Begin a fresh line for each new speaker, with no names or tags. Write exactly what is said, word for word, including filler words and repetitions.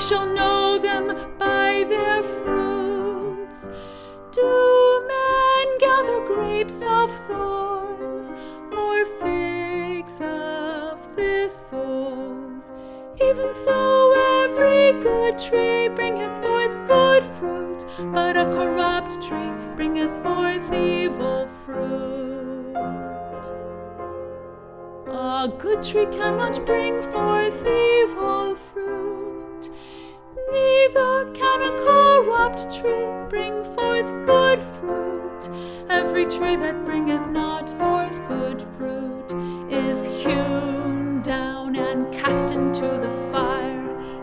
shall know them by their fruits. Do men gather grapes of thorns, or figs of thistles? Even so every good tree bringeth forth good fruit, but a corrupt tree bringeth forth evil fruit. A good tree cannot bring forth evil fruit, neither can a corrupt tree bring forth good fruit. Every tree that bringeth not forth good fruit is hewn down and cast into the fire.